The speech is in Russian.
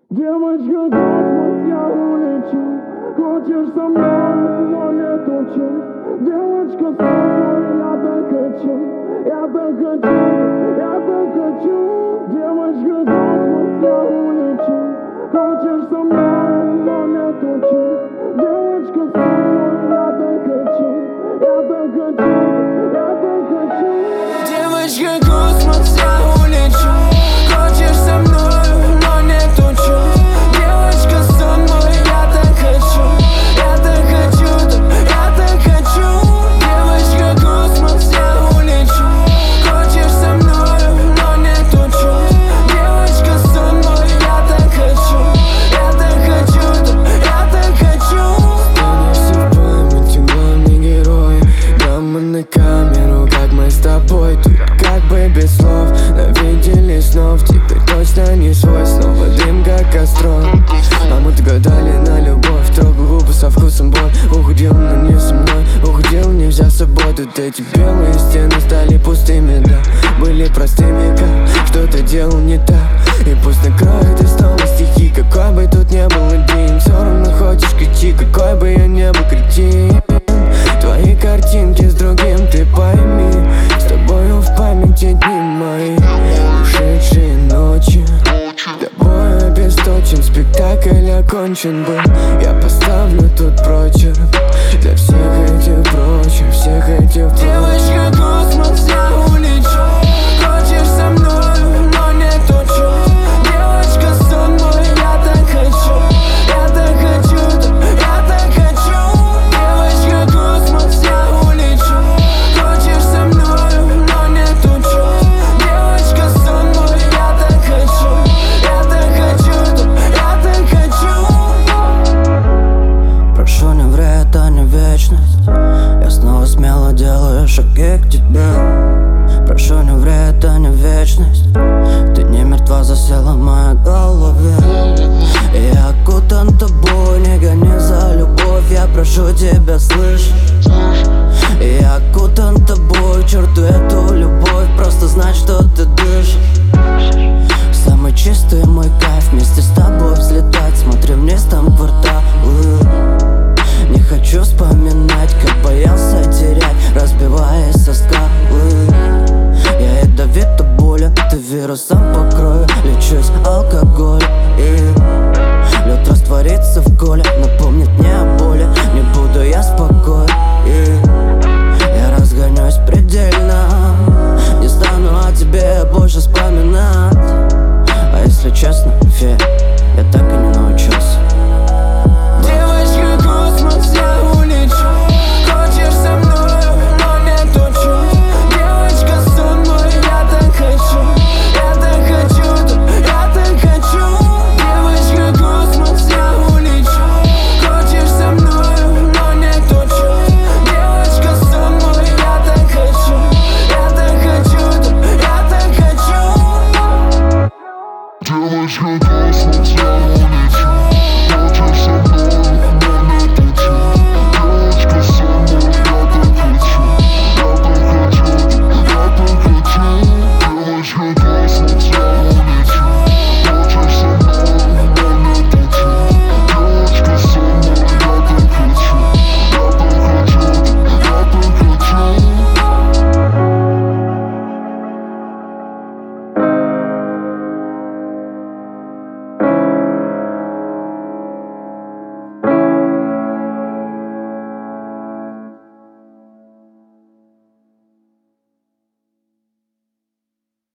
Девочка, космос, я улечу. Хочешь со мной, но не тучу. Девочка, со мной, я так хочу. Я так хочу, я так хочу. Девочка, космос, я улечу. Хочешь со мной, но не тучу. Девочка, со мной, я так хочу. Я так хочу, я так хочу. Девочка, космос, я улечу. Хочешь со мной, но не тучу. Девочка, со мной, я так хочу. Я так хочу, я так хочу. Девочка, космос, я улечу. Хочешь со мной, но не тучу. Девочка, со мной, я так хочу. Я так хочу, я так хочу. Останешься в памяти главный герой. Драмы на камеру, как мы с тобой тут, как бы без слов навидели снов. Теперь точно не свой, снова дым как костром. А мы гадали на любовь, трогал губы со вкусом боль. Уходил, но не со мной, уходил, не взяв с собой. Тут эти белые стены стали пустыми, да, были простыми, как что-то делал не так. И пусть накроет и снова стихи, какой бы тут не был один. Все равно хочешь кричи, какой бы я не был кретин. Твои картинки с другим, ты пойми. С тобою в памяти дни мои, ушедшие ночи. Тобой обесточен, спектакль окончен был. Я поставлю тут прочерк для всех этих прочих, всех этих прочих. Девочка, космос, я улечу. Хочешь со мной, но не тучу. Девочка, со мной, я так хочу. Я так хочу, я так хочу. Девочка, космос, я улечу. Хочешь со мной, но не тучу. Девочка, со мной, я так хочу. Я так хочу, я так хочу. Прошу, не вред, это не вечность. Я снова смело делаю шаги к тебе. Прошу, не вред, это не вечность. Ты не мертва, засела в моей голове. И я окутан тобой, не гони за любовь. Я прошу тебя, слышь. И я окутан тобой, к черту эту любовь. Просто знай, что ты дышишь. Самый чистый мой кайф, вместе с тобой взлетать. Смотри вниз, там кварталы. Не хочу вспоминать, как боялся терять, разбиваясь со скалы. Я ядовит от боли, ты вирусом по крови. Лечусь алкоголем, и лед растворится в коле, напомнит мне о боли. Не буду я спокоен, и я разгонюсь предельно. Не стану о тебе больше вспоминать. А если честно, фе, я так и не научился. Девочка, космос, я улечу. Хочешь со мной, но не тучу. Девочка, со мной, я так хочу. Я так хочу, я так хочу. Девочка, космос, я улечу. Хочешь со мной, но не тучу. Девочка, со мной, я так хочу. Я так хочу, я так хочу. Девочка, космос, я улечу.